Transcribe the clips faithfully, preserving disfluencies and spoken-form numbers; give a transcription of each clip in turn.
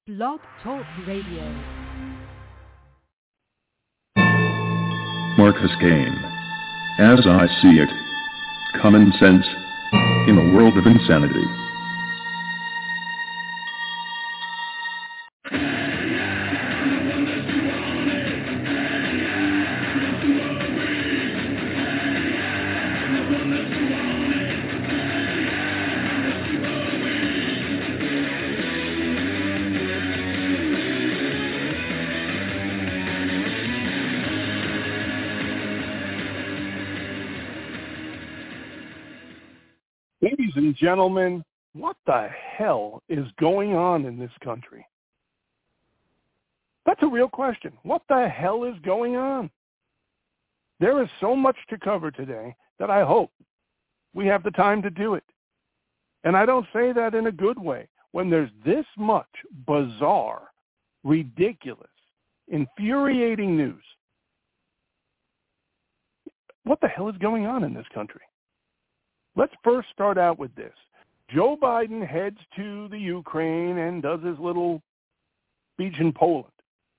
Blog Talk Radio. Marcus Kane. As I see it. Common sense. In a world of insanity. Ladies and gentlemen, what the hell is going on in this country? That's a real question. What the hell is going on? There is so much to cover today that I hope we have the time to do it. And I don't say that in a good way. When there's this much bizarre, ridiculous, infuriating news, what the hell is going on in this country? Let's first start out with this. Joe Biden heads to the Ukraine and does his little speech in Poland.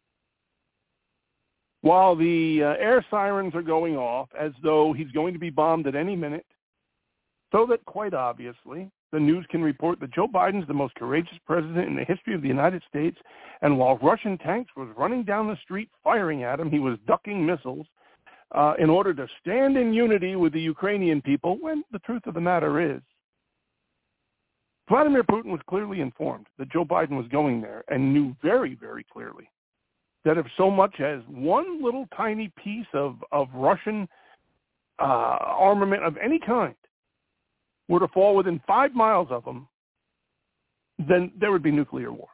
While the uh, air sirens are going off as though he's going to be bombed at any minute, so that quite obviously the news can report that Joe Biden's the most courageous president in the history of the United States, and while Russian tanks was running down the street firing at him, he was ducking missiles Uh, in order to stand in unity with the Ukrainian people, when the truth of the matter is, Vladimir Putin was clearly informed that Joe Biden was going there and knew very, very clearly that if so much as one little tiny piece of, of Russian uh, armament of any kind were to fall within five miles of him, then there would be nuclear war.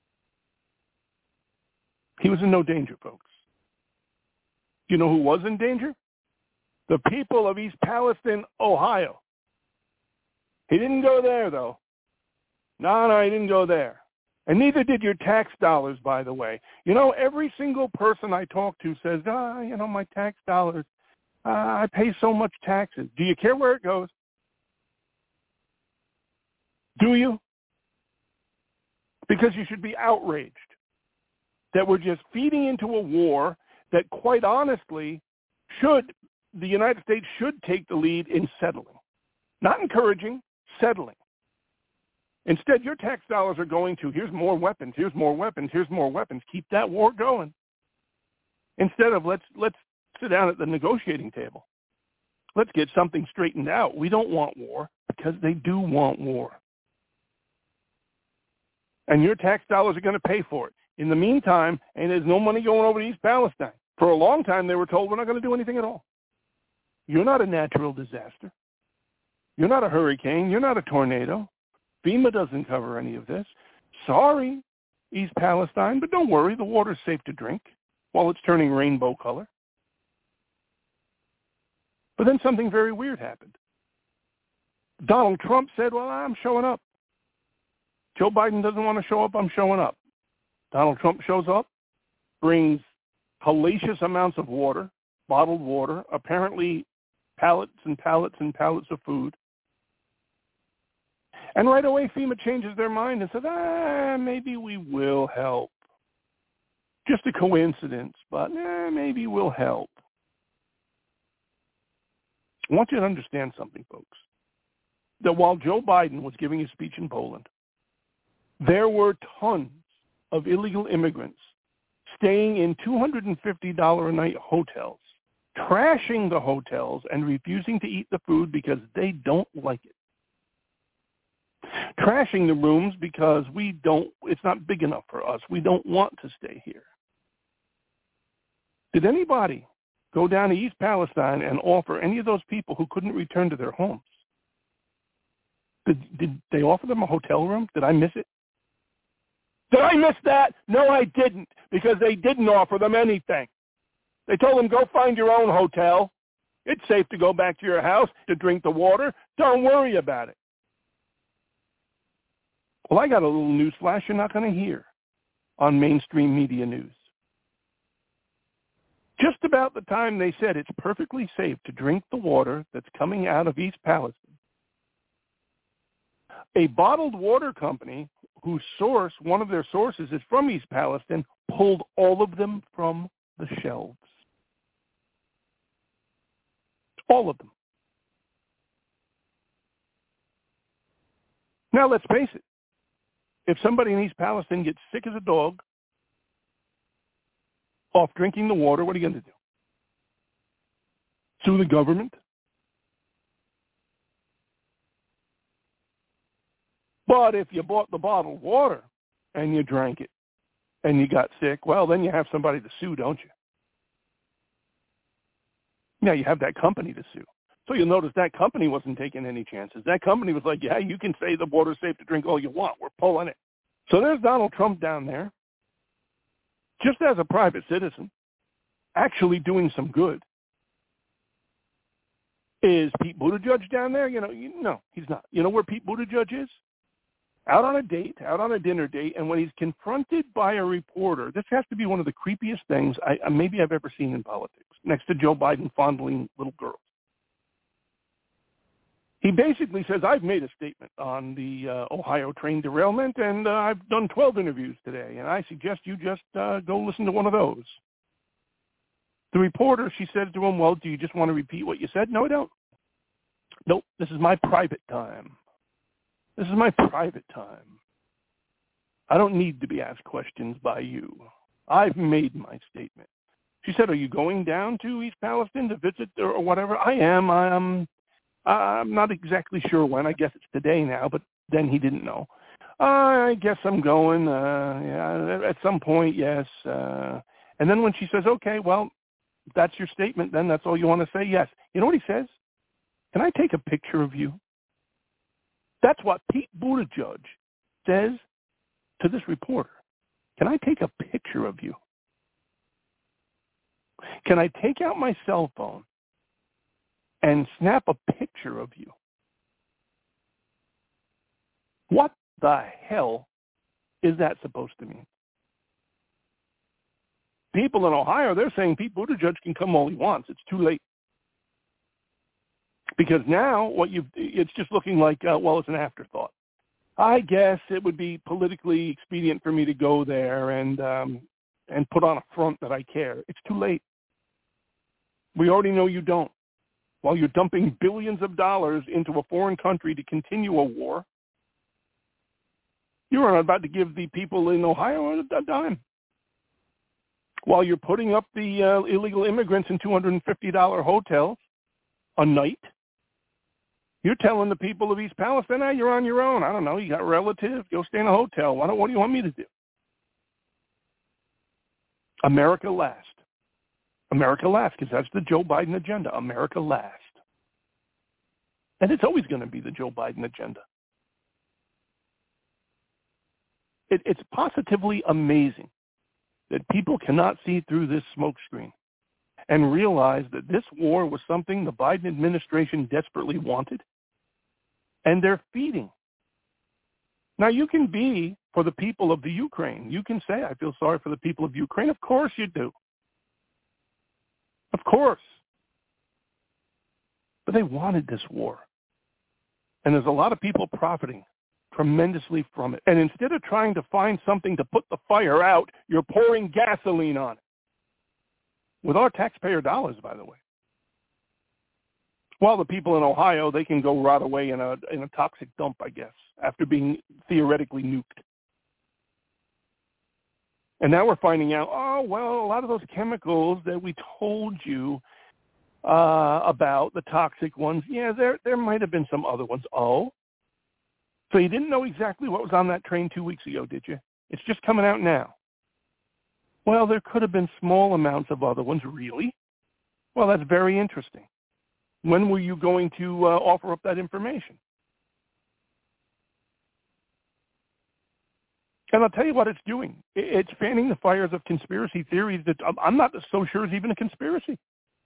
He was in no danger, folks. You know who was in danger? The people of East Palestine, Ohio. He didn't go there, though. No, no, he didn't go there. And neither did your tax dollars, by the way. You know, every single person I talk to says, ah, you know, my tax dollars, uh, I pay so much taxes. Do you care where it goes? Do you? Because you should be outraged that we're just feeding into a war that quite honestly should, the United States should take the lead in settling. Not encouraging, settling. Instead, your tax dollars are going to, here's more weapons, here's more weapons, here's more weapons. Keep that war going. Instead of let's let's sit down at the negotiating table. Let's get something straightened out. We don't want war because they do want war. And your tax dollars are going to pay for it. In the meantime, and there's no money going over to East Palestine. For a long time, they were told we're not going to do anything at all. You're not a natural disaster. You're not a hurricane. You're not a tornado. FEMA doesn't cover any of this. Sorry, East Palestine, but don't worry. The water's safe to drink while it's turning rainbow color. But then something very weird happened. Donald Trump said, well, I'm showing up. Joe Biden doesn't want to show up. I'm showing up. Donald Trump shows up, brings hellacious amounts of water, bottled water, apparently pallets and pallets and pallets of food. And right away, FEMA changes their mind and says, ah, maybe we will help. Just a coincidence, but eh, maybe we'll help. I want you to understand something, folks, that while Joe Biden was giving his speech in Poland, there were tons of illegal immigrants staying in two hundred fifty dollars a night hotels, trashing the hotels and refusing to eat the food because they don't like it. Trashing the rooms because we don't, it's not big enough for us. We don't want to stay here. Did anybody go down to East Palestine and offer any of those people who couldn't return to their homes? Did, did they offer them a hotel room? Did I miss it? Did I miss that? No, I didn't, because they didn't offer them anything. They told them, go find your own hotel. It's safe to go back to your house to drink the water. Don't worry about it. Well, I got a little news flash you're not going to hear on mainstream media news. Just about the time they said it's perfectly safe to drink the water that's coming out of East Palestine, a bottled water company whose source, one of their sources is from East Palestine, pulled all of them from the shelves. All of them. Now, let's face it. If somebody in East Palestine gets sick as a dog off drinking the water, what are you going to do? Sue the government? But if you bought the bottled water and you drank it and you got sick, well, then you have somebody to sue, don't you? Now you have that company to sue. So you'll notice that company wasn't taking any chances. That company was like, yeah, you can say the water's safe to drink all you want. We're pulling it. So there's Donald Trump down there, just as a private citizen, actually doing some good. Is Pete Buttigieg down there? You know, you, no, he's not. You know where Pete Buttigieg is? Out on a date, out on a dinner date, and when he's confronted by a reporter, this has to be one of the creepiest things I, maybe I've ever seen in politics, next to Joe Biden fondling little girls. He basically says, I've made a statement on the uh, Ohio train derailment, and uh, I've done twelve interviews today, and I suggest you just uh, go listen to one of those. The reporter, she said to him, well, do you just want to repeat what you said? No, I don't. Nope, this is my private time. This is my private time. I don't need to be asked questions by you. I've made my statement. She said, are you going down to East Palestine to visit or whatever? I am. I'm, I'm not exactly sure when. I guess it's today now, but then he didn't know. Uh, I guess I'm going. Uh, yeah, at some point, yes. Uh, and then when she says, okay, well, that's your statement, then that's all you want to say? Yes. You know what he says? Can I take a picture of you? That's what Pete Buttigieg says to this reporter. Can I take a picture of you? Can I take out my cell phone and snap a picture of you? What the hell is that supposed to mean? People in Ohio, they're saying Pete Buttigieg can come all he wants. It's too late. Because now what you it's just looking like, uh, well, it's an afterthought. I guess it would be politically expedient for me to go there and um, and put on a front that I care. It's too late. We already know you don't. While you're dumping billions of dollars into a foreign country to continue a war, you're about to give the people in Ohio a dime. While you're putting up the uh, illegal immigrants in two hundred fifty dollars hotels a night, you're telling the people of East Palestine, ah, you're on your own. I don't know. You got relatives. Go stay in a hotel. Why don't, what do you want me to do? America last. America last, because that's the Joe Biden agenda. America last. And it's always going to be the Joe Biden agenda. It, it's positively amazing that people cannot see through this smokescreen and realize that this war was something the Biden administration desperately wanted, and they're feeding. Now, you can be for the people of the Ukraine. You can say, I feel sorry for the people of Ukraine. Of course you do. Of course. But they wanted this war. And there's a lot of people profiting tremendously from it. And instead of trying to find something to put the fire out, you're pouring gasoline on it. With our taxpayer dollars, by the way. While the people in Ohio, they can go rot away in a in a toxic dump, I guess, after being theoretically nuked. And now we're finding out, oh, well, a lot of those chemicals that we told you uh, about, the toxic ones, yeah, there there might have been some other ones. Oh, so you didn't know exactly what was on that train two weeks ago, did you? It's just coming out now. Well, there could have been small amounts of other ones, really? Well, that's very interesting. When were you going to uh, offer up that information? And I'll tell you what it's doing. It's fanning the fires of conspiracy theories that I'm not so sure is even a conspiracy.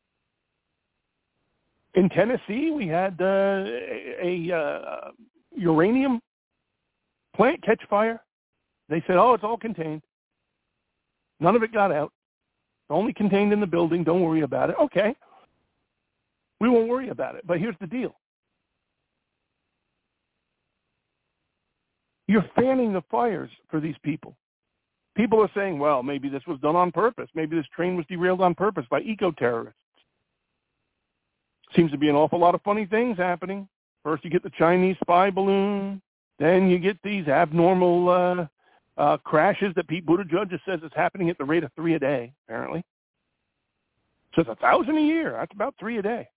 In Tennessee, we had uh, a, a uh, uranium plant catch fire. They said, oh, it's all contained. None of it got out. Only contained in the building. Don't worry about it. Okay. We won't worry about it. But here's the deal. You're fanning the fires for these people. People are saying, well, maybe this was done on purpose. Maybe this train was derailed on purpose by eco-terrorists. Seems to be an awful lot of funny things happening. First you get the Chinese spy balloon. Then you get these abnormal uh, uh, crashes that Pete Buttigieg just says is happening at the rate of three a day, apparently. So it's a thousand a year. That's about three a day.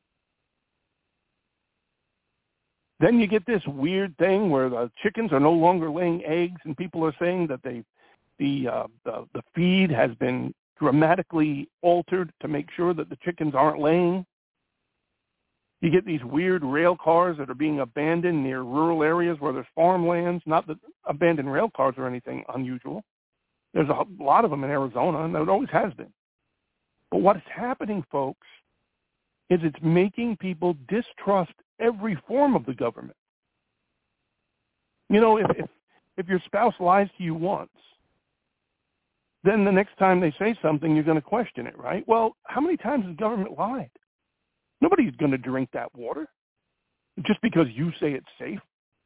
Then you get this weird thing where the chickens are no longer laying eggs, and people are saying that they, the, uh, the the feed has been dramatically altered to make sure that the chickens aren't laying. You get these weird rail cars that are being abandoned near rural areas where there's farmlands. Not that abandoned rail cars are anything unusual. There's a lot of them in Arizona, and it always has been. But what is happening, folks, is it's making people distrust every form of the government. You know, if, if if your spouse lies to you once, then the next time they say something, you're going to question it, right? Well, how many times has government lied? Nobody's going to drink that water just because you say it's safe.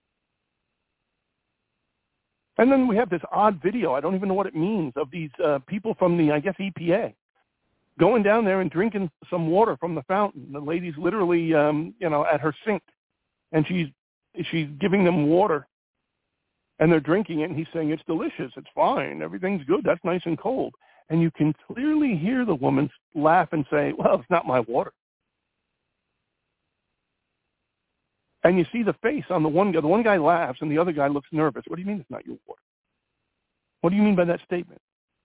And then we have this odd video, I don't even know what it means, of these uh, people from the, I guess, E P A going down there and drinking some water from the fountain. The lady's literally, um, you know, at her sink, and she's she's giving them water, and they're drinking it, and he's saying, it's delicious, it's fine, everything's good, that's nice and cold. And you can clearly hear the woman laugh and say, well, it's not my water. And you see the face on the one guy. The one guy laughs, and the other guy looks nervous. What do you mean it's not your water? What do you mean by that statement?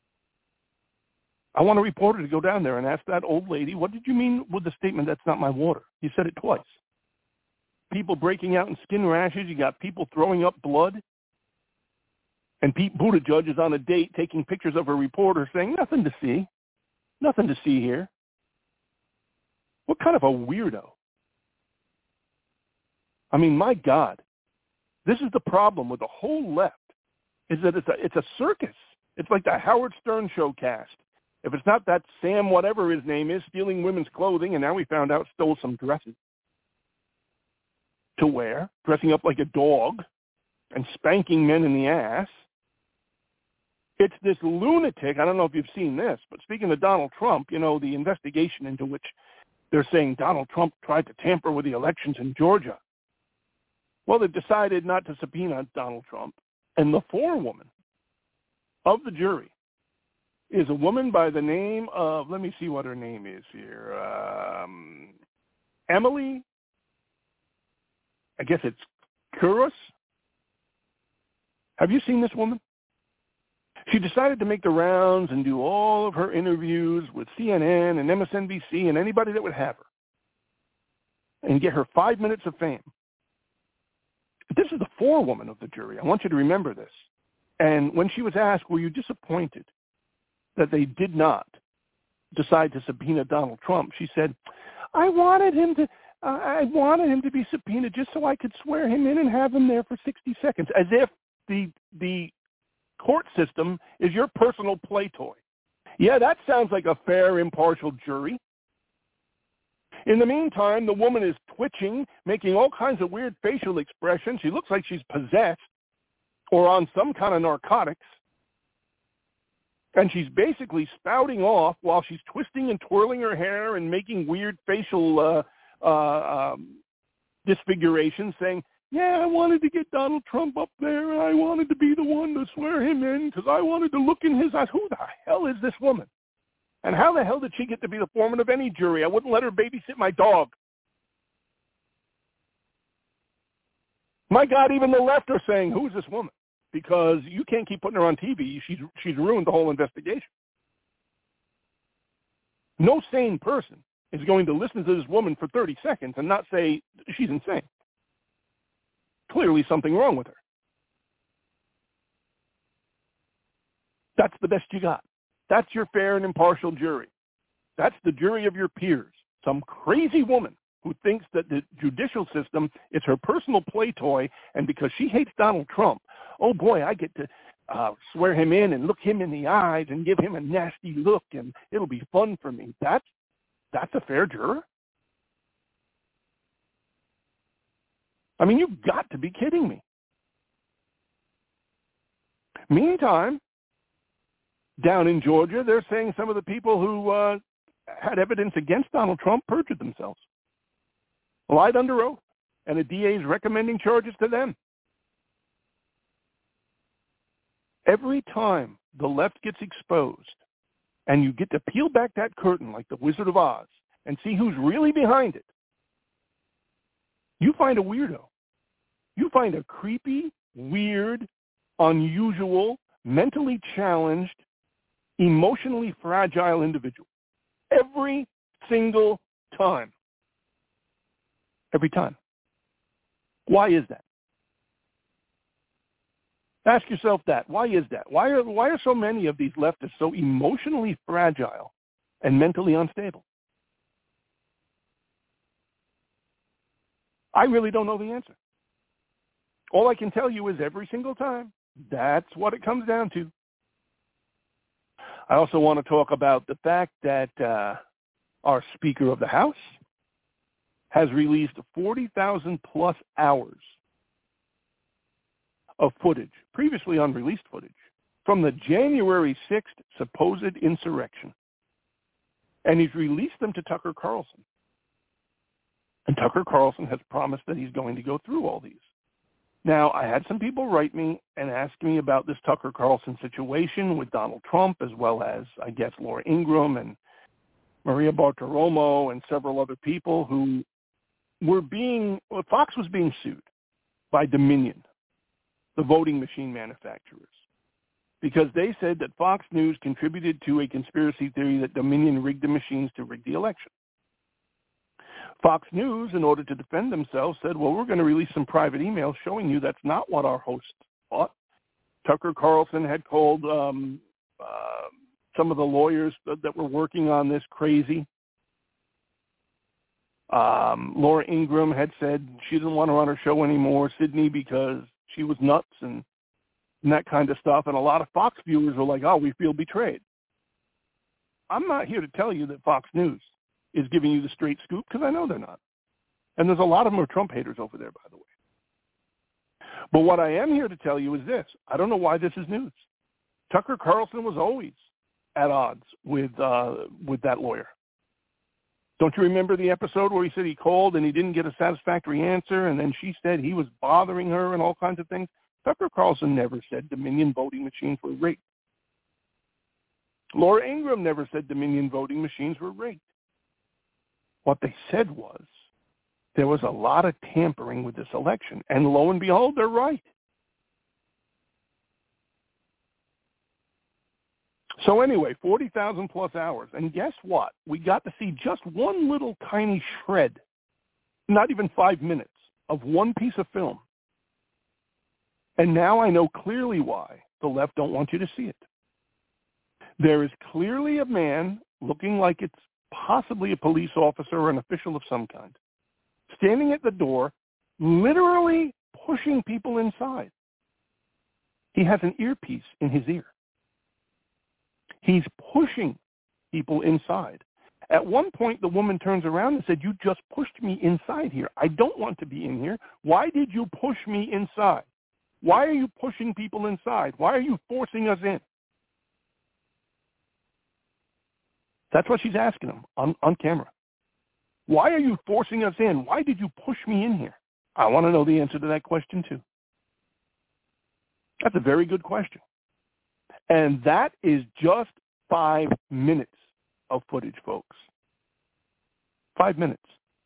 I want a reporter to go down there and ask that old lady, what did you mean with the statement, that's not my water? You said it twice. People breaking out in skin rashes. You got people throwing up blood. And Pete Buttigieg is on a date taking pictures of a reporter saying, nothing to see. Nothing to see here. What kind of a weirdo? I mean, my God. This is the problem with the whole left, is that it's a, it's a circus. It's like the Howard Stern show cast. If it's not that Sam whatever his name is stealing women's clothing, and now we found out stole some dresses to wear, dressing up like a dog and spanking men in the ass. It's this lunatic. I don't know if you've seen this, but speaking of Donald Trump, you know, the investigation into which they're saying Donald Trump tried to tamper with the elections in Georgia. Well, they've decided not to subpoena Donald Trump. And the forewoman of the jury is a woman by the name of, let me see what her name is here, um, Emily, I guess it's Couros. Have you seen this woman? She decided to make the rounds and do all of her interviews with C N N and M S N B C and anybody that would have her and get her five minutes of fame. This is the forewoman of the jury. I want you to remember this. And when she was asked, were you disappointed that they did not decide to subpoena Donald Trump, she said, I wanted him to uh, I wanted him to be subpoenaed just so I could swear him in and have him there for sixty seconds, as if the the court system is your personal play toy. Yeah, that sounds like a fair, impartial jury. In the meantime, the woman is twitching, making all kinds of weird facial expressions. She looks like she's possessed or on some kind of narcotics. And she's basically spouting off while she's twisting and twirling her hair and making weird facial uh, uh, um, disfigurations, saying, yeah, I wanted to get Donald Trump up there, and I wanted to be the one to swear him in because I wanted to look in his eyes. Who the hell is this woman? And how the hell did she get to be the foreman of any jury? I wouldn't let her babysit my dog. My God, even the left are saying, who's this woman? Because you can't keep putting her on T V. She's, she's ruined the whole investigation. No sane person is going to listen to this woman for thirty seconds and not say she's insane. Clearly something wrong with her. That's the best you got. That's your fair and impartial jury. That's the jury of your peers. Some crazy woman who thinks that the judicial system is her personal play toy, and because she hates Donald Trump, oh boy, I get to uh, swear him in and look him in the eyes and give him a nasty look, and it'll be fun for me. That's, that's a fair juror? I mean, you've got to be kidding me. Meantime, down in Georgia, they're saying some of the people who uh, had evidence against Donald Trump perjured themselves, lied under oath, and the D A is recommending charges to them. Every time the left gets exposed and you get to peel back that curtain like the Wizard of Oz and see who's really behind it, you find a weirdo. You find a creepy, weird, unusual, mentally challenged, emotionally fragile individual. Every single time. Every time. Why is that? Ask yourself that. Why is that? Why are, why are so many of these leftists so emotionally fragile and mentally unstable? I really don't know the answer. All I can tell you is every single time, that's what it comes down to. I also want to talk about the fact that uh, our Speaker of the House has released forty thousand plus hours of footage, previously unreleased footage, from the January sixth supposed insurrection. And he's released them to Tucker Carlson. And Tucker Carlson has promised that he's going to go through all these. Now, I had some people write me and ask me about this Tucker Carlson situation with Donald Trump, as well as, I guess, Laura Ingraham and Maria Bartiromo and several other people who were being, well, Fox was being sued by Dominion, the voting machine manufacturers, because they said that Fox News contributed to a conspiracy theory that Dominion rigged the machines to rig the election. Fox News, in order to defend themselves, said, well, we're going to release some private emails showing you that's not what our hosts thought. Tucker Carlson had called um, uh, some of the lawyers that, that were working on this crazy. Um, Laura Ingraham had said she didn't want to run her show anymore, Sydney, because she was nuts and, and that kind of stuff. And a lot of Fox viewers were like, oh, we feel betrayed. I'm not here to tell you that Fox News is giving you the straight scoop, because I know they're not. And there's a lot of them who are Trump haters over there, by the way. But what I am here to tell you is this. I don't know why this is news. Tucker Carlson was always at odds with uh, with that lawyer. Don't you remember the episode where he said he called and he didn't get a satisfactory answer, and then she said he was bothering her and all kinds of things? Tucker Carlson never said Dominion voting machines were rigged. Laura Ingraham never said Dominion voting machines were rigged. What they said was there was a lot of tampering with this election, and lo and behold, they're right. So anyway, forty thousand plus hours, and guess what? We got to see just one little tiny shred, not even five minutes, of one piece of film. And now I know clearly why the left don't want you to see it. There is clearly a man looking like it's possibly a police officer or an official of some kind, standing at the door, literally pushing people inside. He has an earpiece in his ear. He's pushing people inside. At one point, the woman turns around and said, you just pushed me inside here. I don't want to be in here. Why did you push me inside? Why are you pushing people inside? Why are you forcing us in? That's what she's asking him on, on camera. Why are you forcing us in? Why did you push me in here? I want to know the answer to that question, too. That's a very good question. And that is just five minutes of footage, folks. Five minutes.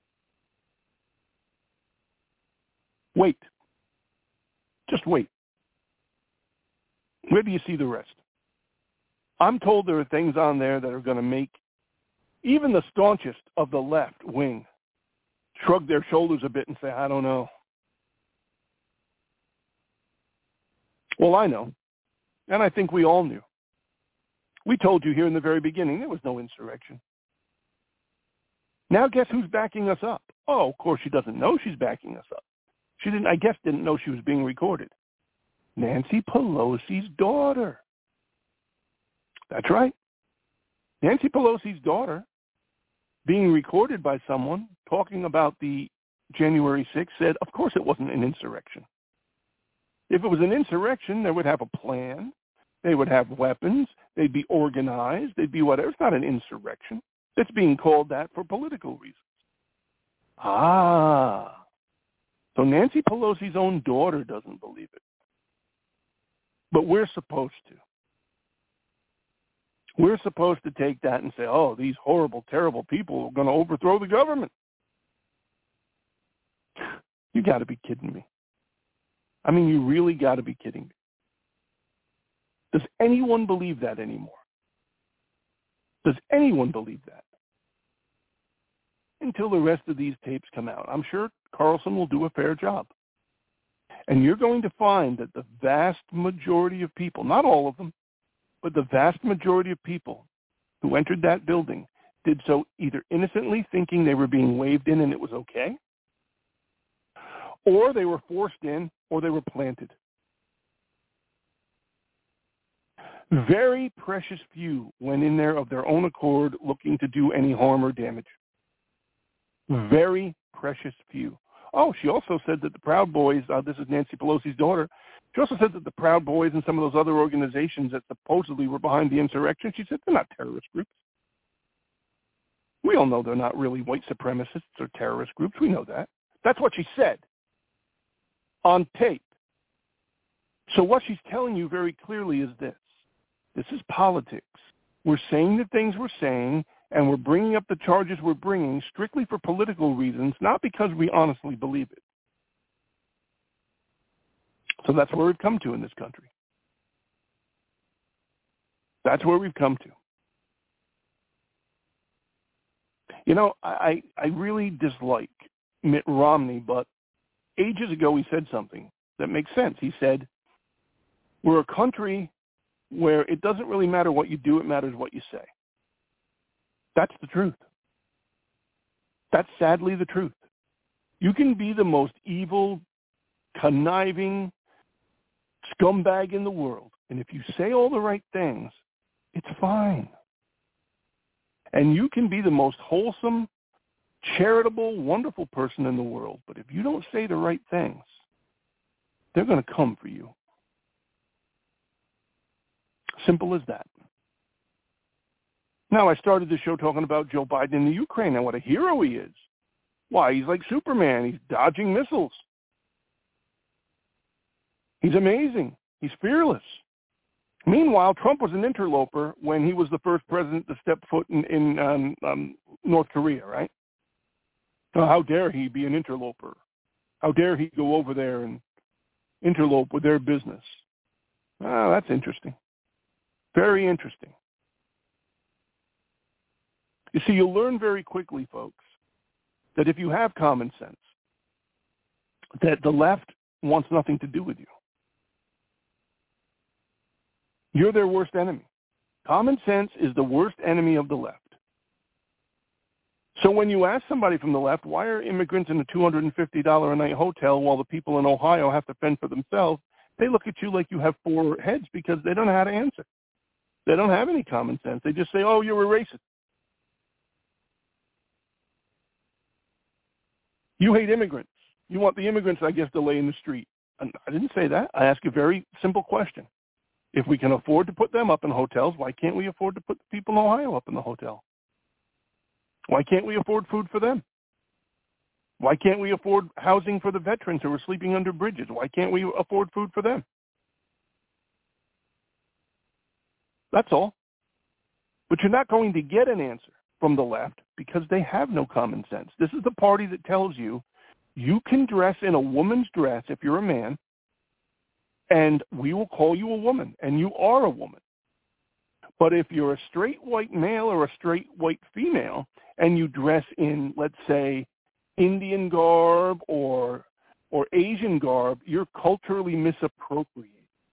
Wait. Just wait. Where do you see the rest? I'm told there are things on there that are going to make even the staunchest of the left wing shrug their shoulders a bit and say, I don't know. Well, I know. And I think we all knew. We told you here in the very beginning there was no insurrection. Now guess who's backing us up? Oh, of course she doesn't know she's backing us up. She didn't, I guess, didn't know she was being recorded. Nancy Pelosi's daughter. That's right. Nancy Pelosi's daughter, being recorded by someone talking about the January sixth, said, of course it wasn't an insurrection. If it was an insurrection, they would have a plan. They would have weapons. They'd be organized. They'd be whatever. It's not an insurrection. It's being called that for political reasons. Ah. So Nancy Pelosi's own daughter doesn't believe it. But we're supposed to. We're supposed to take that and say, oh, these horrible, terrible people are going to overthrow the government. You got to be kidding me. I mean, you really got to be kidding me. Does anyone believe that anymore? Does anyone believe that? Until the rest of these tapes come out. I'm sure Carlson will do a fair job. And you're going to find that the vast majority of people, not all of them, but the vast majority of people who entered that building did so either innocently thinking they were being waved in and it was okay, or they were forced in, or they were planted. Very precious few went in there of their own accord looking to do any harm or damage. Very precious few. Oh, she also said that the Proud Boys, uh, this is Nancy Pelosi's daughter, she also said that the Proud Boys and some of those other organizations that supposedly were behind the insurrection, she said they're not terrorist groups. We all know they're not really white supremacists or terrorist groups. We know that. That's what she said on tape. So what she's telling you very clearly is this. This is politics. We're saying the things we're saying, and we're bringing up the charges we're bringing strictly for political reasons, not because we honestly believe it. So that's where we've come to in this country. That's where we've come to. You know, I, I really dislike Mitt Romney, but ages ago he said something that makes sense. He said, we're a country where it doesn't really matter what you do, it matters what you say. That's the truth. That's sadly the truth. You can be the most evil, conniving scumbag in the world, and if you say all the right things, it's fine. And you can be the most wholesome, charitable, wonderful person in the world, but if you don't say the right things, they're going to come for you. Simple as that. Now, I started the show talking about Joe Biden in the Ukraine and what a hero he is. Why, he's like Superman. He's dodging missiles. He's amazing. He's fearless. Meanwhile, Trump was an interloper when he was the first president to step foot in, in um, um, North Korea, right? So how dare he be an interloper? How dare he go over there and interlope with their business? Oh, that's interesting. Very interesting. You see, you'll learn very quickly, folks, that if you have common sense, that the left wants nothing to do with you. You're their worst enemy. Common sense is the worst enemy of the left. So when you ask somebody from the left, why are immigrants in a two hundred fifty dollars a night hotel while the people in Ohio have to fend for themselves, they look at you like you have four heads because they don't know how to answer. They don't have any common sense. They just say, oh, you're a racist. You hate immigrants. You want the immigrants, I guess, to lay in the street. And I didn't say that. I asked a very simple question. If we can afford to put them up in hotels, why can't we afford to put the people in Ohio up in the hotel? Why can't we afford food for them? Why can't we afford housing for the veterans who are sleeping under bridges? Why can't we afford food for them? That's all. But you're not going to get an answer from the left because they have no common sense. This is the party that tells you you can dress in a woman's dress if you're a man, and we will call you a woman, and you are a woman. But if you're a straight white male or a straight white female, and you dress in, let's say, Indian garb or or Asian garb, you're culturally misappropriated.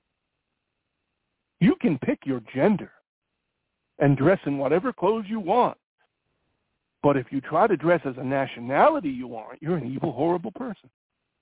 You can pick your gender and dress in whatever clothes you want. But if you try to dress as a nationality you aren't, you're an evil, horrible person.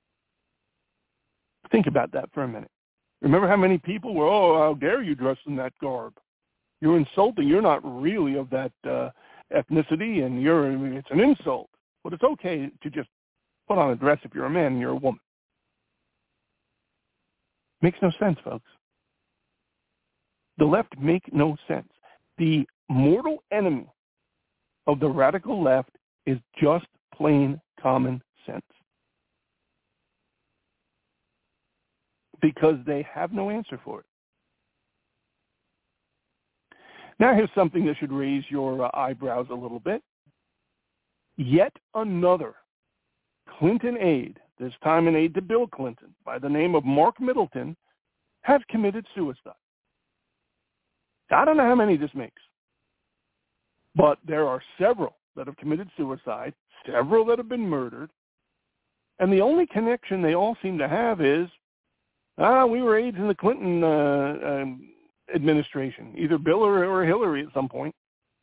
Think about that for a minute. Remember how many people were, oh, how dare you dress in that garb? You're insulting. You're not really of that uh, ethnicity, and you're it's an insult. But it's okay to just put on a dress if you're a man and you're a woman. Makes no sense, folks. The left make no sense. The mortal enemy of the radical left is just plain common sense. Because they have no answer for it. Now here's something that should raise your uh, eyebrows a little bit. Yet another Clinton aide, this time an aide to Bill Clinton, by the name of Mark Middleton, has committed suicide. I don't know how many this makes, but there are several that have committed suicide, several that have been murdered, and the only connection they all seem to have is, ah, we were aides in the Clinton uh, um, administration, either Bill or, or Hillary at some point.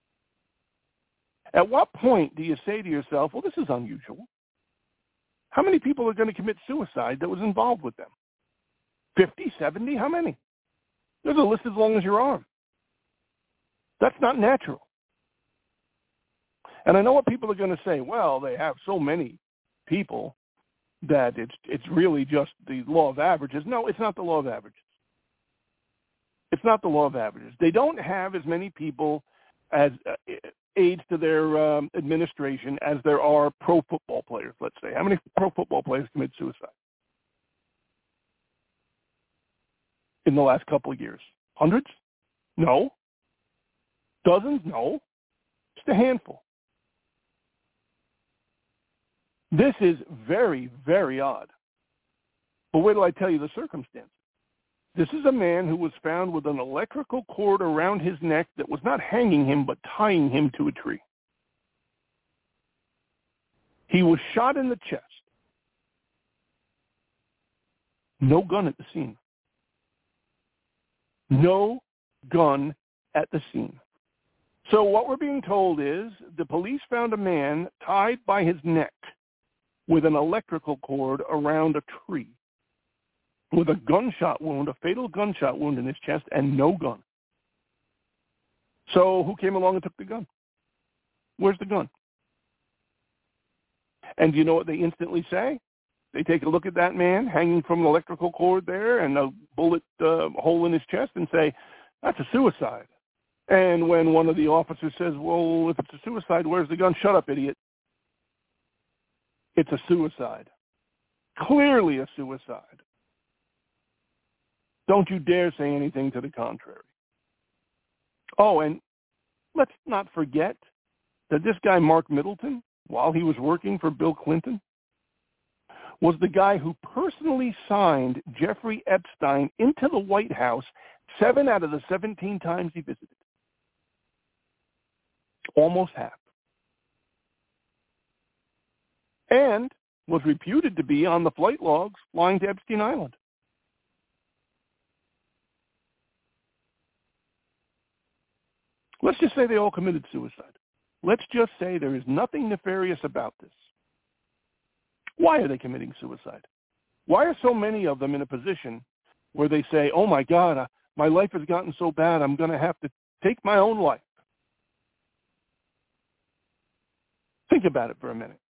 At what point do you say to yourself, well, this is unusual? How many people are going to commit suicide that was involved with them? fifty, seventy? How many? There's a list as long as your arm. That's not natural. And I know what people are going to say. Well, they have so many people that it's it's really just the law of averages. No, it's not the law of averages. It's not the law of averages. They don't have as many people as uh, aides to their um, administration as there are pro football players, let's say. How many pro football players commit suicide in the last couple of years? Hundreds? No. Dozens? No. Just a handful. This is very, very odd. But wait till I tell you the circumstances. This is a man who was found with an electrical cord around his neck that was not hanging him, but tying him to a tree. He was shot in the chest. No gun at the scene. No gun at the scene. So what we're being told is the police found a man tied by his neck with an electrical cord around a tree, with a gunshot wound, a fatal gunshot wound in his chest, and no gun. So who came along and took the gun? Where's the gun? And do you know what they instantly say? They take a look at that man hanging from an electrical cord there and a bullet uh, hole in his chest and say, that's a suicide. And when one of the officers says, well, if it's a suicide, where's the gun? Shut up, idiot. It's a suicide. Clearly a suicide. Don't you dare say anything to the contrary. Oh, and let's not forget that this guy, Mark Middleton, while he was working for Bill Clinton, was the guy who personally signed Jeffrey Epstein into the White House seven out of the seventeen times he visited. Almost half. And was reputed to be on the flight logs flying to Epstein Island. Let's just say they all committed suicide. Let's just say there is nothing nefarious about this. Why are they committing suicide? Why are so many of them in a position where they say, oh my God, uh, my life has gotten so bad, I'm going to have to take my own life? Think about it for a minute.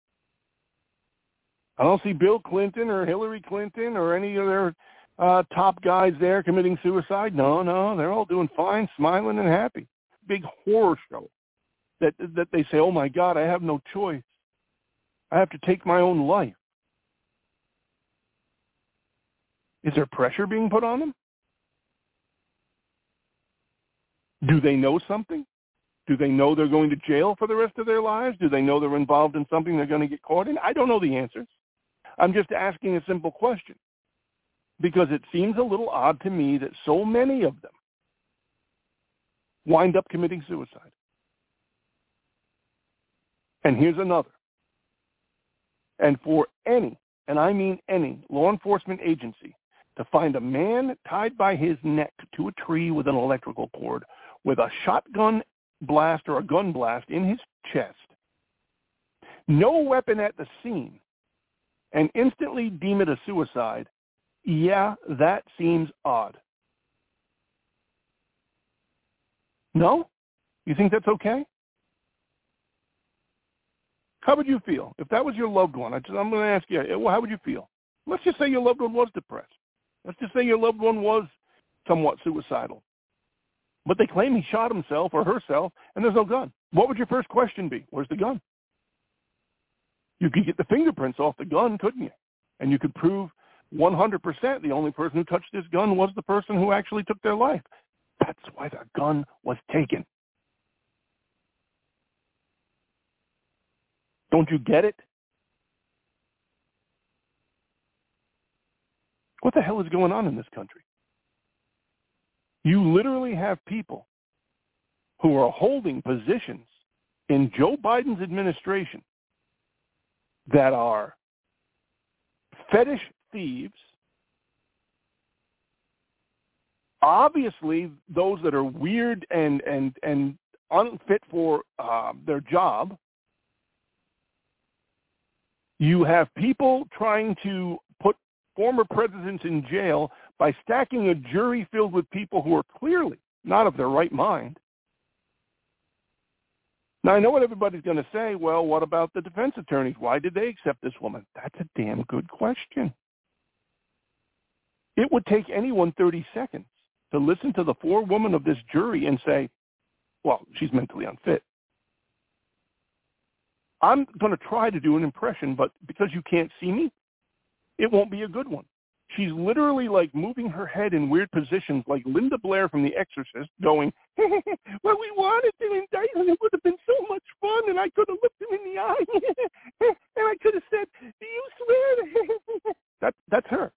I don't see Bill Clinton or Hillary Clinton or any of their uh, top guys there committing suicide. No, no, they're all doing fine, smiling and happy. Big horror show that that they say, oh my God, I have no choice. I have to take my own life. Is there pressure being put on them? Do they know something? Do they know they're going to jail for the rest of their lives? Do they know they're involved in something they're going to get caught in? I don't know the answers. I'm just asking a simple question because it seems a little odd to me that so many of them wind up committing suicide. And here's another. And for any, and I mean any, law enforcement agency to find a man tied by his neck to a tree with an electrical cord with a shotgun blast or a gun blast in his chest, no weapon at the scene, and instantly deem it a suicide, yeah, that seems odd. No? You think that's okay? How would you feel if that was your loved one? I just, I'm going to ask you, well, how would you feel? Let's just say your loved one was depressed. Let's just say your loved one was somewhat suicidal. But they claim he shot himself or herself, and there's no gun. What would your first question be? Where's the gun? You could get the fingerprints off the gun, couldn't you? And you could prove one hundred percent the only person who touched this gun was the person who actually took their life. That's why the gun was taken. Don't you get it? What the hell is going on in this country? You literally have people who are holding positions in Joe Biden's administration that are fetish thieves, obviously those that are weird and, and, and unfit for uh, their job. You have people trying to put former presidents in jail by stacking a jury filled with people who are clearly not of their right mind. Now, I know what everybody's going to say. Well, what about the defense attorneys? Why did they accept this woman? That's a damn good question. It would take anyone thirty seconds to listen to the forewoman of this jury and say, well, she's mentally unfit. I'm going to try to do an impression, but because you can't see me, it won't be a good one. She's literally like moving her head in weird positions like Linda Blair from The Exorcist going, well, we wanted to indict him. It would have been so much fun, and I could have looked him in the eye, and I could have said, do you swear? that, that's her.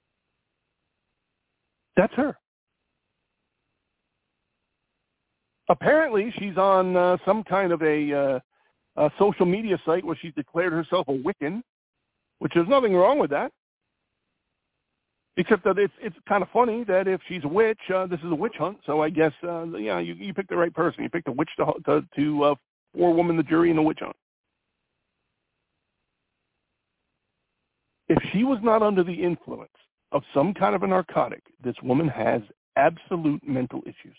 That's her. Apparently, she's on uh, some kind of a, uh, a social media site where she's declared herself a Wiccan, which there's nothing wrong with that. Except that it's it's kind of funny that if she's a witch, uh, this is a witch hunt. So I guess uh, yeah, you you picked the right person. You picked a witch to to, to uh, forewoman the jury in a witch hunt. If she was not under the influence of some kind of a narcotic, this woman has absolute mental issues.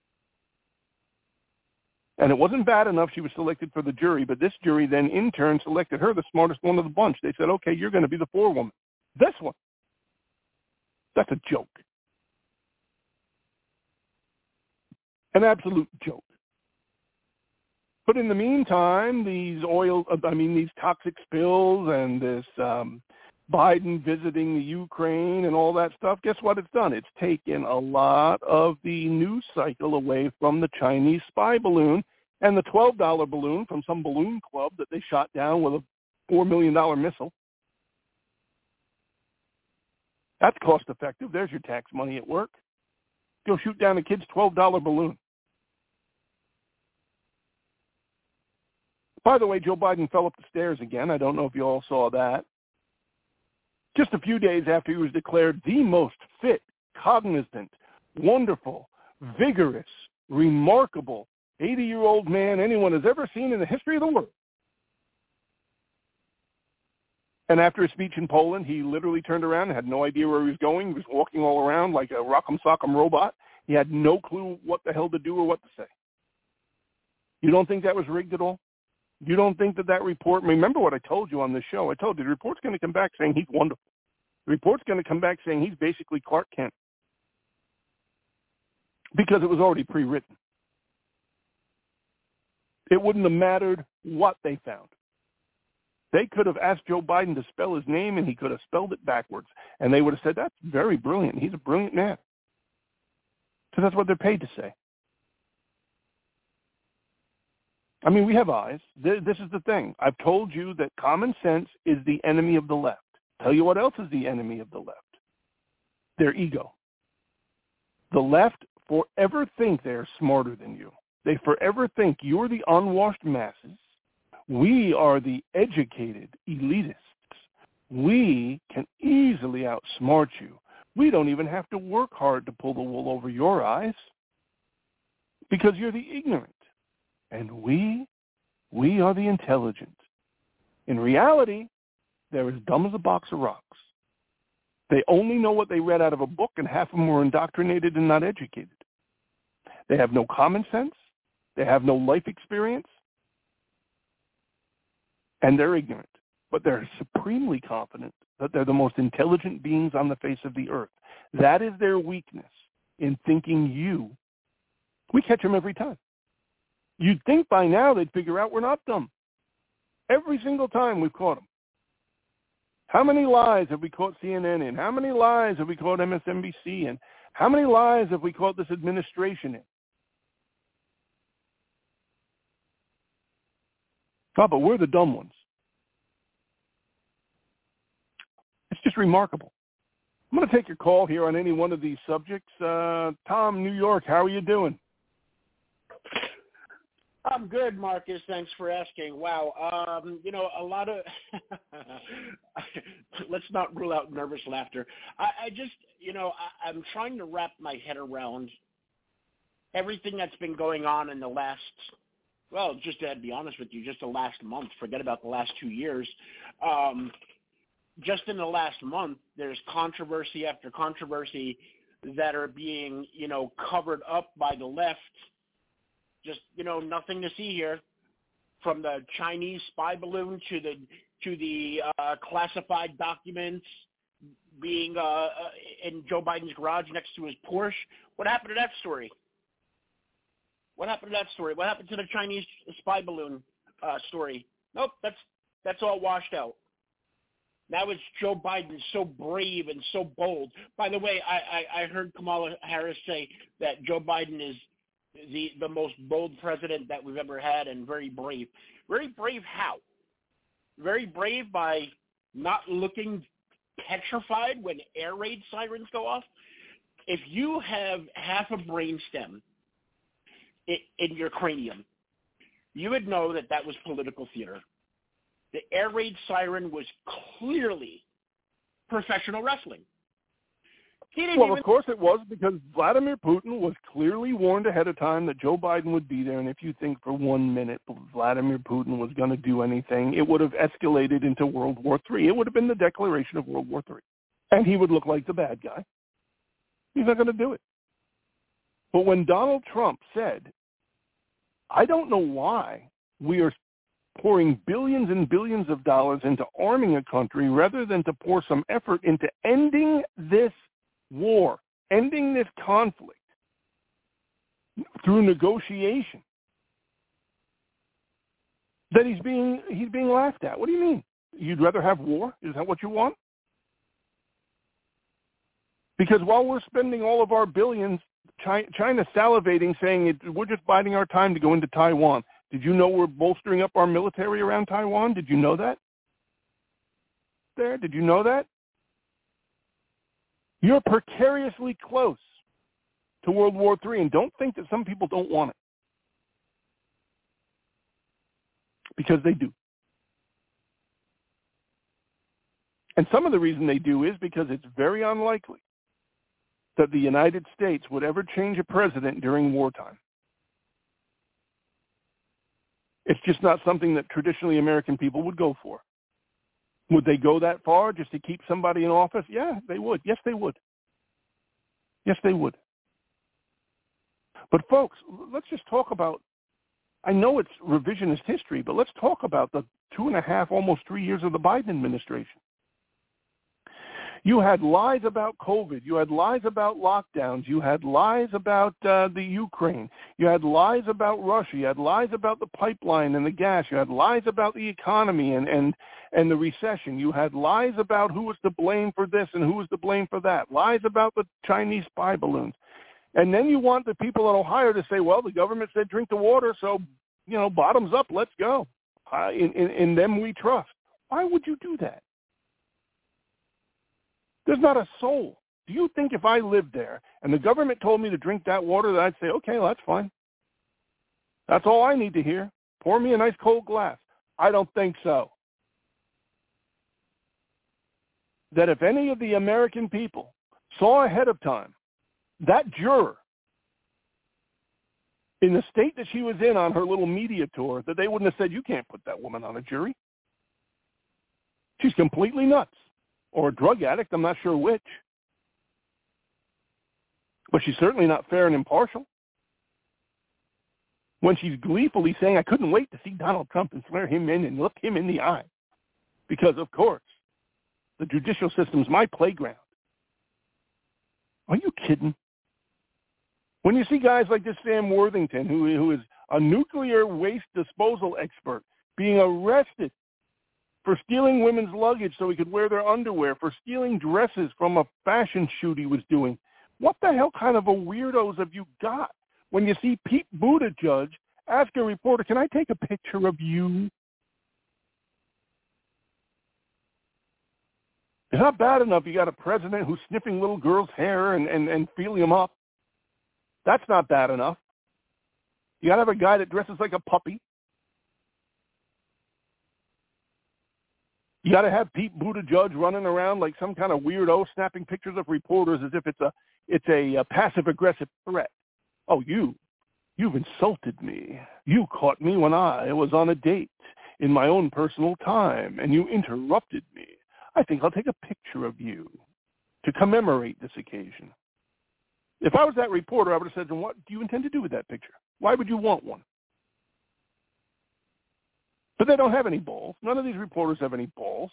And it wasn't bad enough she was selected for the jury, but this jury then in turn selected her the smartest one of the bunch. They said, okay, you're going to be the forewoman. This one. That's a joke. An absolute joke. But in the meantime, these oil, I mean, these toxic spills and this um, Biden visiting the Ukraine and all that stuff, guess what it's done? It's taken a lot of the news cycle away from the Chinese spy balloon and the twelve dollar balloon from some balloon club that they shot down with a four million dollars missile. That's cost-effective. There's your tax money at work. Go shoot down a kid's twelve dollar balloon. By the way, Joe Biden fell up the stairs again. I don't know if you all saw that. Just a few days after he was declared the most fit, cognizant, wonderful, vigorous, remarkable eighty-year-old man anyone has ever seen in the history of the world. And after his speech in Poland, he literally turned around and had no idea where he was going. He was walking all around like a rock'em sock'em robot. He had no clue what the hell to do or what to say. You don't think that was rigged at all? You don't think that that report, remember what I told you on this show. I told you the report's going to come back saying he's wonderful. The report's going to come back saying he's basically Clark Kent. Because it was already pre-written. It wouldn't have mattered what they found. They could have asked Joe Biden to spell his name, and he could have spelled it backwards. And they would have said, that's very brilliant. He's a brilliant man. Because that's what they're paid to say. I mean, we have eyes. This is the thing. I've told you that common sense is the enemy of the left. Tell you what else is the enemy of the left. Their ego. The left forever think they're smarter than you. They forever think you're the unwashed masses. We are the educated elitists. We can easily outsmart you. We don't even have to work hard to pull the wool over your eyes because you're the ignorant. And we, we are the intelligent. In reality, they're as dumb as a box of rocks. They only know what they read out of a book, and half of them were indoctrinated and not educated. They have no common sense. They have no life experience. And they're ignorant. But they're supremely confident that they're the most intelligent beings on the face of the earth. That is their weakness, in thinking you. We catch them every time. You'd think by now they'd figure out we're not dumb. Every single time we've caught them. How many lies have we caught C N N in? How many lies have we caught M S N B C in? How many lies have we caught this administration in? Oh, but we're the dumb ones. It's just remarkable. I'm going to take your call here on any one of these subjects. Uh, Tom, New York, how are you doing? I'm good, Marcus. Thanks for asking. Wow. Um, you know, a lot of – let's not rule out nervous laughter. I, I just, you know, I, I'm trying to wrap my head around everything that's been going on in the last – well, just to be honest with you, just the last month. Forget about the last two years. Um, just in the last month, there's controversy after controversy that are being, you know, covered up by the left. Just, you know, nothing to see here, from the Chinese spy balloon to the to the uh, classified documents being uh, in Joe Biden's garage next to his Porsche. What happened to that story? What happened to that story? What happened to the Chinese spy balloon uh, story? Nope, that's that's all washed out. Now it's Joe Biden so brave and so bold. By the way, I, I, I heard Kamala Harris say that Joe Biden is the the most bold president that we've ever had, and very brave. Very brave how? Very brave by not looking petrified when air raid sirens go off. If you have half a brainstem in, in your cranium, you would know that that was political theater. The air raid siren was clearly professional wrestling. Well, even... of course it was, because Vladimir Putin was clearly warned ahead of time that Joe Biden would be there, and if you think for one minute Vladimir Putin was going to do anything, it would have escalated into World War Three. It would have been the declaration of World War Three, and he would look like the bad guy. He's not going to do it. But when Donald Trump said, I don't know why we are pouring billions and billions of dollars into arming a country rather than to pour some effort into ending this war, ending this conflict through negotiation, that he's being he's being laughed at. What do you mean? You'd rather have war? Is that what you want? Because while we're spending all of our billions, China's salivating, saying it, we're just biding our time to go into Taiwan. Did you know we're bolstering up our military around Taiwan? Did you know that? There, did you know that? You're precariously close to World War Three, and don't think that some people don't want it. Because they do. And some of the reason they do is because it's very unlikely that the United States would ever change a president during wartime. It's just not something that traditionally American people would go for. Would they go that far just to keep somebody in office? Yeah, they would. Yes, they would. Yes, they would. But folks, let's just talk about, I know it's revisionist history, but let's talk about the two and a half, almost three years of the Biden administration. You had lies about COVID. You had lies about lockdowns. You had lies about uh, the Ukraine. You had lies about Russia. You had lies about the pipeline and the gas. You had lies about the economy and, and, and the recession. You had lies about who was to blame for this and who was to blame for that. Lies about the Chinese spy balloons. And then you want the people in Ohio to say, well, the government said drink the water, so, you know, bottoms up, let's go. Uh, in, in, in them we trust. Why would you do that? There's not a soul. Do you think if I lived there and the government told me to drink that water that I'd say, okay, well, that's fine. That's all I need to hear. Pour me a nice cold glass. I don't think so. That if any of the American people saw ahead of time that juror in the state that she was in on her little media tour, that they wouldn't have said, you can't put that woman on a jury. She's completely nuts. Or a drug addict, I'm not sure which. But she's certainly not fair and impartial. When she's gleefully saying, I couldn't wait to see Donald Trump and swear him in and look him in the eye. Because, of course, The judicial system's my playground. Are you kidding? When you see guys like this Sam Worthington, who, who is a nuclear waste disposal expert, being arrested for stealing women's luggage so he could wear their underwear, for stealing dresses from a fashion shoot he was doing, what the hell kind of a weirdos have you got? When you see Pete Buttigieg ask a reporter, can I take a picture of you? It's not bad enough you got a president who's sniffing little girls' hair and, and, and feeling them up. That's not bad enough. You got to have a guy that dresses like a puppy. You got to have Pete Buttigieg running around like some kind of weirdo, snapping pictures of reporters as if it's a it's a, a passive-aggressive threat. Oh, you, you've insulted me. You caught me when I was on a date in my own personal time, and you interrupted me. I think I'll take a picture of you to commemorate this occasion. If I was that reporter, I would have said to him, what do you intend to do with that picture? Why would you want one? But they don't have any balls. None of these reporters have any balls.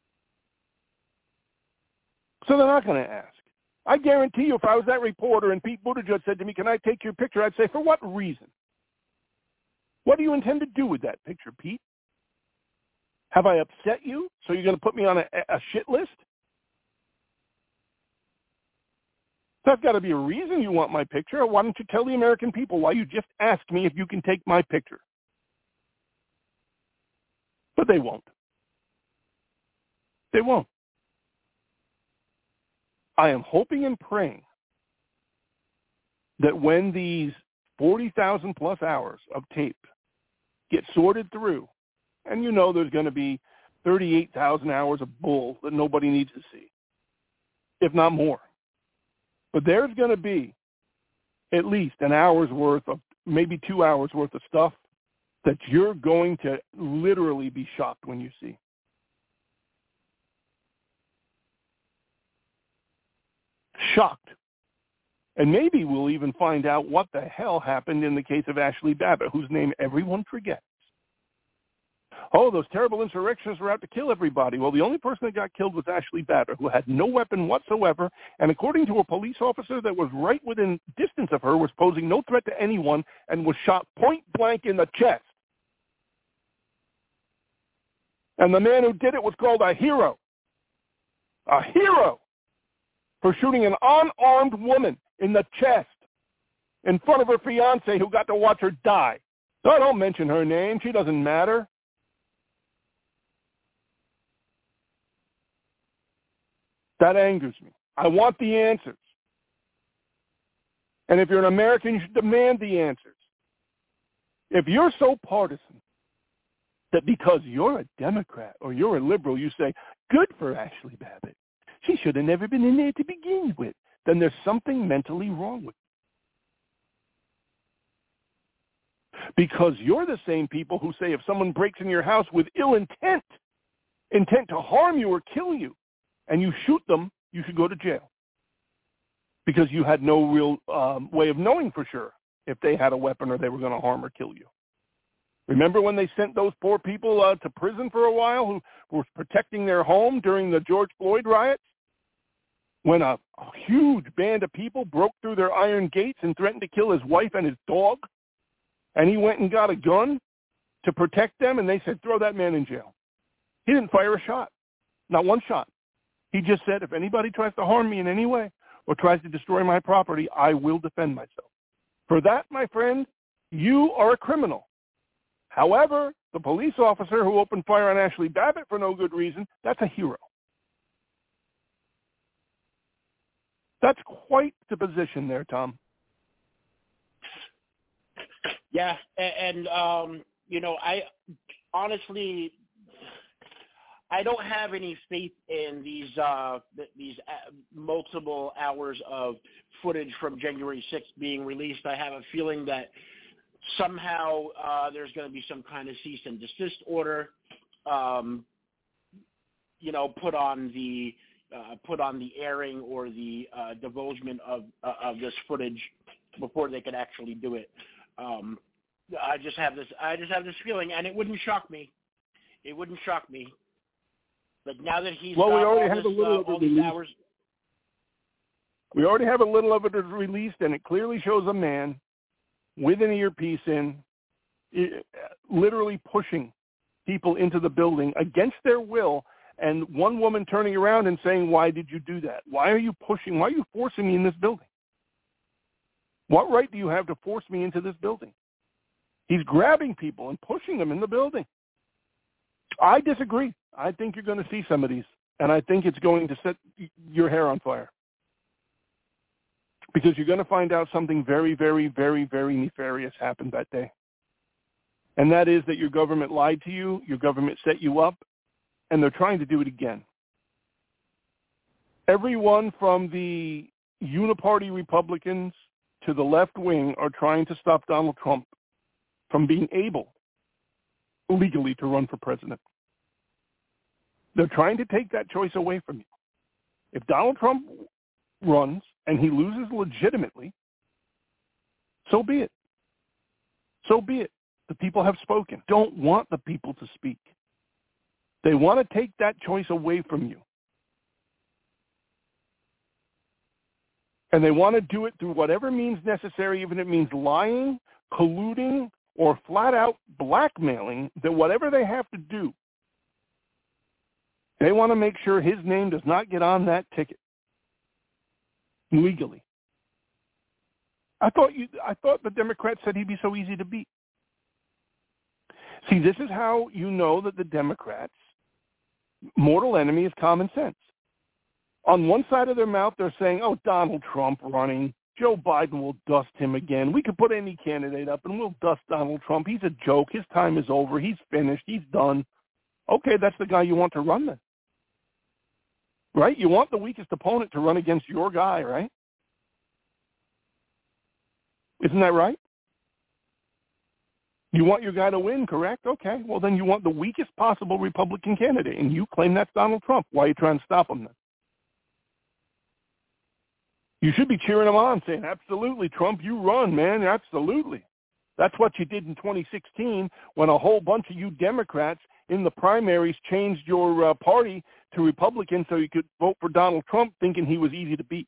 So they're not going to ask. I guarantee you if I was that reporter and Pete Buttigieg said to me, can I take your picture? I'd say, for what reason? What do you intend to do with that picture, Pete? Have I upset you? So you're going to put me on a, a shit list? There's got to be a reason you want my picture. Why don't you tell the American people why you just asked me if you can take my picture? But they won't. They won't. I am hoping and praying that when these forty thousand plus hours of tape get sorted through, and you know there's going to be thirty-eight thousand hours of bull that nobody needs to see, if not more. But there's going to be at least an hour's worth of, maybe two hours worth of stuff that you're going to literally be shocked when you see. Shocked. And maybe we'll even find out what the hell happened in the case of Ashley Babbitt, whose name everyone forgets. Oh, those terrible insurrectionists were out to kill everybody. Well, the only person that got killed was Ashley Babbitt, who had no weapon whatsoever, and according to a police officer that was right within distance of her, was posing no threat to anyone and was shot point blank in the chest. And the man who did it was called a hero. A hero for shooting an unarmed woman in the chest in front of her fiancé who got to watch her die. So I don't mention her name. She doesn't matter. That angers me. I want the answers. And if you're an American, you should demand the answers. If you're so partisan that because you're a Democrat or you're a liberal, you say, good for Ashley Babbitt, she should have never been in there to begin with, then there's something mentally wrong with you. Because you're the same people who say if someone breaks in your house with ill intent, intent to harm you or kill you, and you shoot them, you should go to jail. Because you had no real um, way of knowing for sure if they had a weapon or they were going to harm or kill you. Remember when they sent those poor people uh, to prison for a while who were protecting their home during the George Floyd riots? When a, a huge band of people broke through their iron gates and threatened to kill his wife and his dog, and he went and got a gun to protect them, and they said, throw that man in jail. He didn't fire a shot, not one shot. He just said, if anybody tries to harm me in any way or tries to destroy my property, I will defend myself. For that, my friend, you are a criminal. However, the police officer who opened fire on Ashley Babbitt for no good reason, that's a hero. That's quite the position there, Tom. Yeah, and, um, you know, I honestly, I don't have any faith in these uh, these uh, multiple hours of footage from January sixth being released. I have a feeling that somehow uh, there's going to be some kind of cease and desist order, um, you know, put on the uh, put on the airing or the uh, divulgement of uh, of this footage before they could actually do it. Um, I just have this I just have this feeling, and it wouldn't shock me. It wouldn't shock me. But now that he's well, got we already all, have this, a little uh, of all it these released. hours. We already have a little of it released, and it clearly shows a man with an earpiece in, literally pushing people into the building against their will, and one woman turning around and saying, why did you do that? Why are you pushing? Why are you forcing me in this building? What right do you have to force me into this building? He's grabbing people and pushing them in the building. I disagree. I think you're going to see some of these, and I think it's going to set your hair on fire. Because you're going to find out something very, very, very, very nefarious happened that day. And that is that your government lied to you, your government set you up, and they're trying to do it again. Everyone from the uniparty Republicans to the left wing are trying to stop Donald Trump from being able legally to run for president. They're trying to take that choice away from you. If Donald Trump runs and he loses legitimately, so be it. So be it. The people have spoken. Don't want the people to speak. They want to take that choice away from you. And they want to do it through whatever means necessary, even if it means lying, colluding, or flat out blackmailing, that whatever they have to do, they want to make sure his name does not get on that ticket legally. I thought you I thought the Democrats said he'd be so easy to beat. See, this is how you know that the Democrats' mortal enemy is common sense. On one side of their mouth, they're saying, oh, Donald Trump running. Joe Biden will dust him again. We could put any candidate up and we'll dust Donald Trump. He's a joke. His time is over. He's finished. He's done. Okay, that's the guy you want to run then. Right? You want the weakest opponent to run against your guy, right? Isn't that right? You want your guy to win, correct? Okay, well then you want the weakest possible Republican candidate, and you claim that's Donald Trump. Why are you trying to stop him then? You should be cheering him on, saying, absolutely, Trump, you run, man, absolutely. That's what you did in twenty sixteen when a whole bunch of you Democrats in the primaries changed your uh, party to Republican so you could vote for Donald Trump thinking he was easy to beat.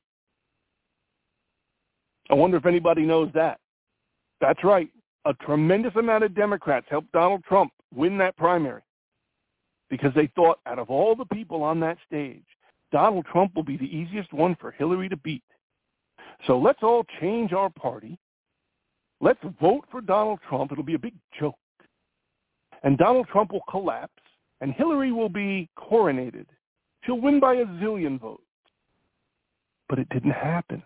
I wonder if anybody knows that. That's right. A tremendous amount of Democrats helped Donald Trump win that primary because they thought out of all the people on that stage, Donald Trump will be the easiest one for Hillary to beat. So let's all change our party. Let's vote for Donald Trump. It'll be a big joke. And Donald Trump will collapse, and Hillary will be coronated. She'll win by a zillion votes. But it didn't happen.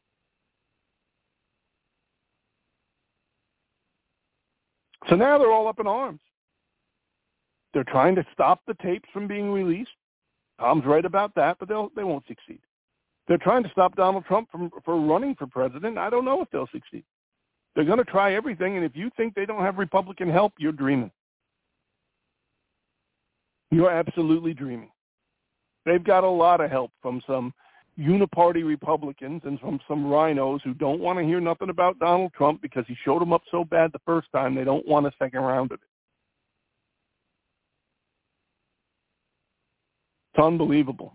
So now they're all up in arms. They're trying to stop the tapes from being released. Tom's right about that, but they'll, they won't succeed. They're trying to stop Donald Trump from for running for president. I don't know if they'll succeed. They're going to try everything, and if you think they don't have Republican help, you're dreaming. You're absolutely dreaming. They've got a lot of help from some uniparty Republicans and from some rhinos who don't want to hear nothing about Donald Trump because he showed them up so bad the first time they don't want a second round of it. It's unbelievable.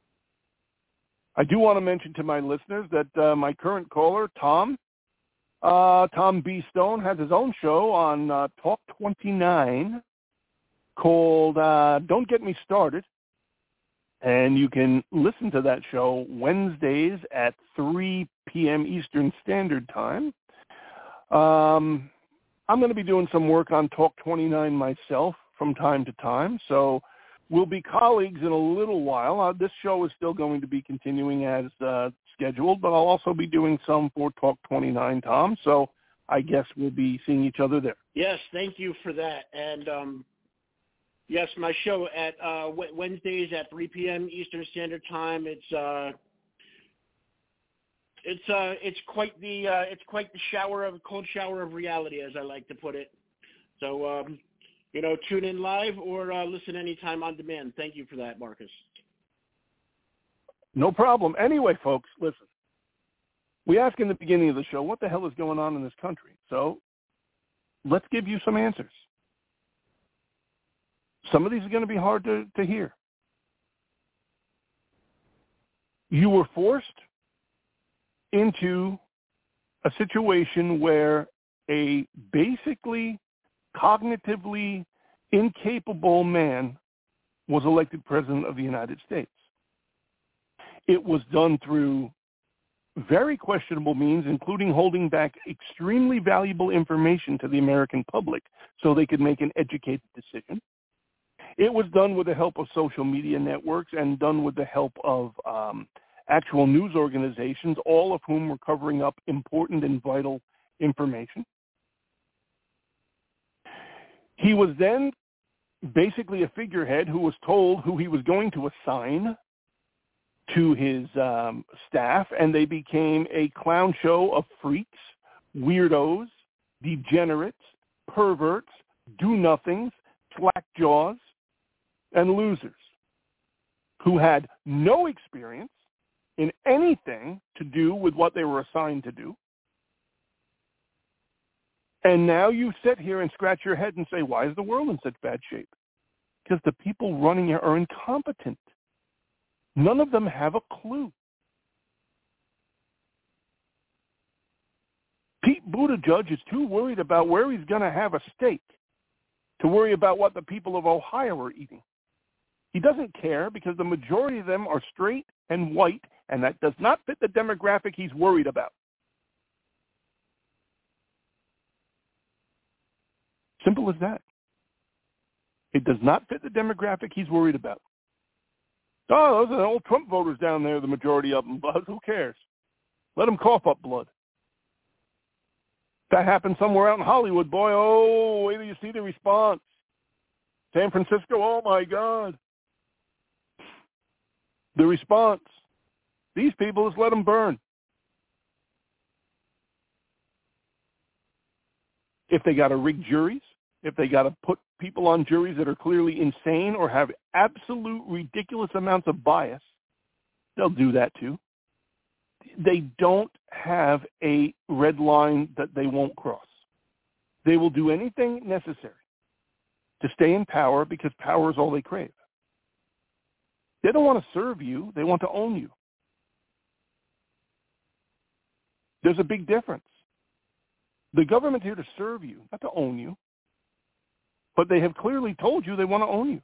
I do want to mention to my listeners that uh, my current caller, Tom, uh, Tom B. Stone, has his own show on uh, Talk twenty-nine called uh, Don't Get Me Started. And you can listen to that show Wednesdays at three p.m. Eastern Standard Time. Um, I'm going to be doing some work on Talk twenty-nine myself from time to time, so we'll be colleagues in a little while. Uh, this show is still going to be continuing as uh, scheduled, but I'll also be doing some for Talk twenty-nine, Tom, so I guess we'll be seeing each other there. Yes, thank you for that. And um, yes, my show at uh, Wednesdays at three p.m. Eastern Standard Time. It's uh, it's uh, it's quite the uh, it's quite the shower of cold shower of reality, as I like to put it. So um, you know, tune in live or uh, listen anytime on demand. Thank you for that, Marcus. No problem. Anyway, folks, listen. We asked in the beginning of the show, what the hell is going on in this country? So let's give you some answers. Some of these are going to be hard to, to hear. you were forced into a situation where a basically cognitively incapable man was elected president of the United States. It was done through very questionable means, including holding back extremely valuable information to the American public so they could make an educated decision. It was done with the help of social media networks and done with the help of um, actual news organizations, all of whom were covering up important and vital information. He was then basically a figurehead who was told who he was going to assign to his um, staff, and they became a clown show of freaks, weirdos, degenerates, perverts, do-nothings, slack-jaws, and losers who had no experience in anything to do with what they were assigned to do. And now you sit here and scratch your head and say, why is the world in such bad shape? Because the people running it are incompetent. None of them have a clue. Pete Buttigieg is too worried about where he's going to have a steak to worry about what the people of Ohio are eating. He doesn't care because the majority of them are straight and white, and that does not fit the demographic he's worried about. Simple as that. It does not fit the demographic he's worried about. Oh, those are the old Trump voters down there, the majority of them. Buzz, who cares? Let them cough up blood. That happened somewhere out in Hollywood, boy. Oh, wait till you see the response. San Francisco, oh my God. The response. These people, just let them burn. If they got to rig juries, if they got to put people on juries that are clearly insane or have absolute ridiculous amounts of bias, they'll do that too. They don't have a red line that they won't cross. They will do anything necessary to stay in power because power is all they crave. They don't want to serve you. They want to own you. There's a big difference. The government's here to serve you, not to own you. But they have clearly told you they want to own you.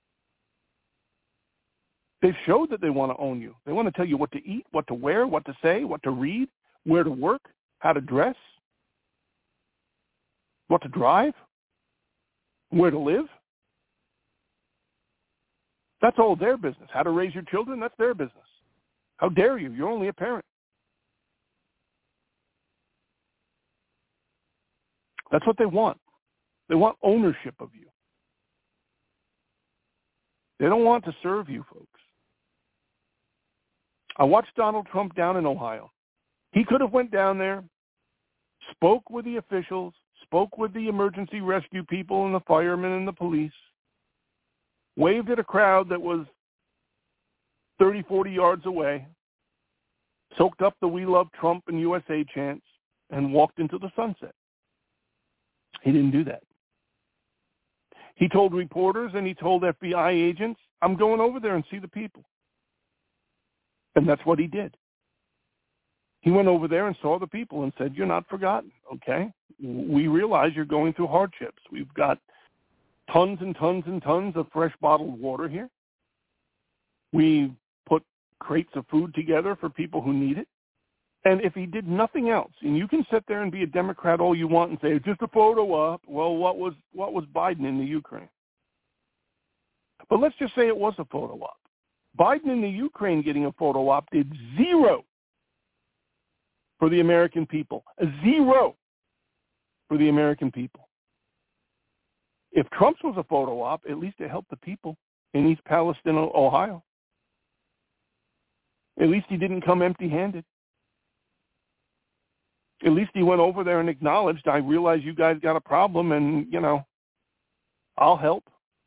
They've showed that they want to own you. They want to tell you what to eat, what to wear, what to say, what to read, where to work, how to dress, what to drive, where to live. That's all their business. How to raise your children, that's their business. How dare you? You're only a parent. That's what they want. They want ownership of you. They don't want to serve you, folks. I watched Donald Trump down in Ohio. He could have went down there, spoke with the officials, spoke with the emergency rescue people and the firemen and the police, waved at a crowd that was thirty, forty yards away, soaked up the "We Love Trump" and U S A chants, and walked into the sunset. He didn't do that. He told reporters and he told F B I agents, I'm going over there and see the people. And that's what he did. He went over there and saw the people and said, you're not forgotten, okay? We realize you're going through hardships. We've got tons and tons and tons of fresh bottled water here. We put crates of food together for people who need it. And if he did nothing else, and you can sit there and be a Democrat all you want and say, it's just a photo op. Well, what was what was Biden in the Ukraine? But let's just say it was a photo op. Biden in the Ukraine getting a photo op did zero for the American people. A zero for the American people. If Trump's was a photo op, at least it helped the people in East Palestine, Ohio. At least he didn't come empty-handed. At least he went over there and acknowledged, I realize you guys got a problem and, you know, I'll help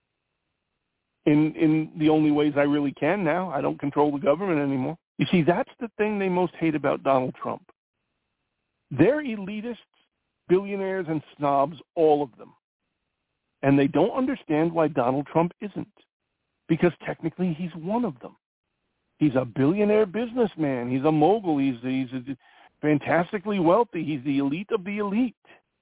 in in the only ways I really can now. I don't control the government anymore. You see, that's the thing they most hate about Donald Trump. They're elitists, billionaires, and snobs, all of them. And they don't understand why Donald Trump isn't, because technically he's one of them. He's a billionaire businessman. He's a mogul. He's, he's fantastically wealthy. He's the elite of the elite.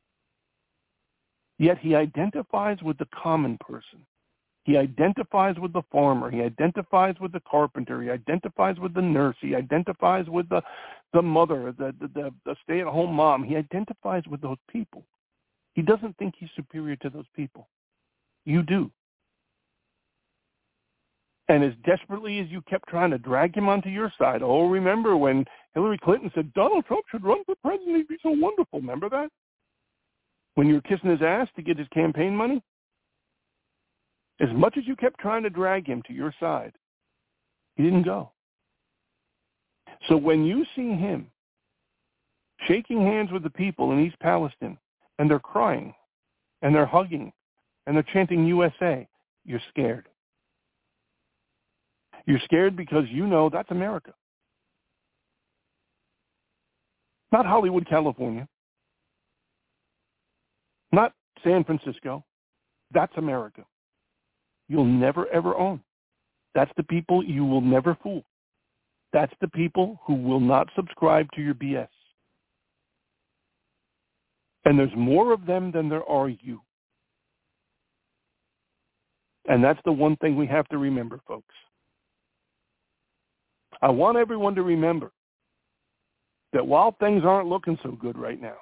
Yet he identifies with the common person. He identifies with the farmer. He identifies with the carpenter. He identifies with the nurse. He identifies with the, the mother, the, the, the, the stay-at-home mom. He identifies with those people. He doesn't think he's superior to those people. You do. And as desperately as you kept trying to drag him onto your side, oh, remember when Hillary Clinton said, Donald Trump should run for president, he'd be so wonderful. Remember that? When you were kissing his ass to get his campaign money? As much as you kept trying to drag him to your side, he didn't go. So when you see him shaking hands with the people in East Palestine, and they're crying, and they're hugging, and they're chanting U S A, you're scared. You're scared because you know that's America. Not Hollywood, California. Not San Francisco. That's America. You'll never, ever own. That's the people you will never fool. That's the people who will not subscribe to your B S. And there's more of them than there are you. And that's the one thing we have to remember, folks. I want everyone to remember that while things aren't looking so good right now,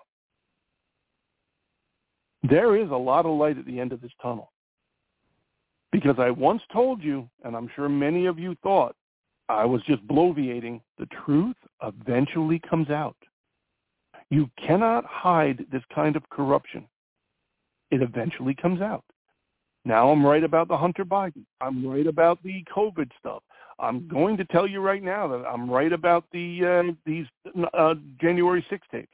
there is a lot of light at the end of this tunnel. Because I once told you, and I'm sure many of you thought I was just bloviating, the truth eventually comes out. You cannot hide this kind of corruption. It eventually comes out. Now I'm right about the Hunter Biden. I'm right about the COVID stuff. I'm going to tell you right now that I'm right about the uh, these uh, January sixth tapes.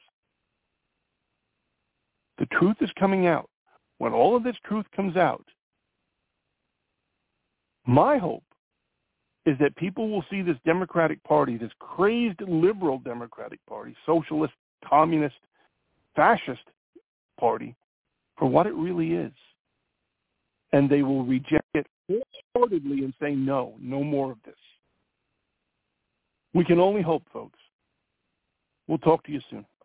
The truth is coming out. When all of this truth comes out, my hope is that people will see this Democratic Party, this crazed liberal Democratic Party, socialist, communist, fascist party, for what it really is. And they will reject it wholeheartedly and say, no, no more of this. We can only hope, folks. We'll talk to you soon.